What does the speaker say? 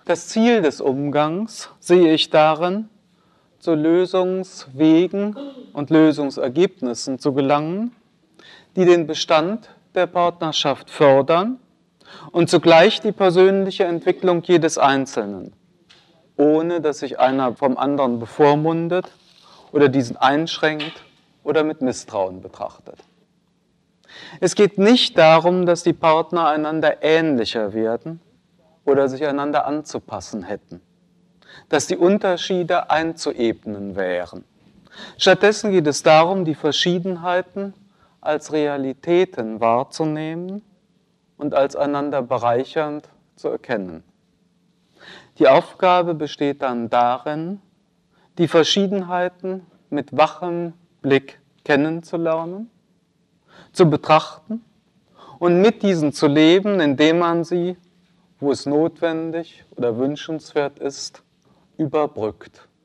Das Ziel des Umgangs sehe ich darin, zu Lösungswegen und Lösungsergebnissen zu gelangen, die den Bestand der Partnerschaft fördern und zugleich die persönliche Entwicklung jedes Einzelnen, ohne dass sich einer vom anderen bevormundet oder diesen einschränkt oder mit Misstrauen betrachtet. Es geht nicht darum, dass die Partner einander ähnlicher werden oder sich einander anzupassen hätten, dass die Unterschiede einzuebnen wären. Stattdessen geht es darum, die Verschiedenheiten als Realitäten wahrzunehmen und als einander bereichernd zu erkennen. Die Aufgabe besteht dann darin, die Verschiedenheiten mit wachem Blick kennenzulernen, zu betrachten und mit diesen zu leben, indem man sie, wo es notwendig oder wünschenswert ist, überbrückt.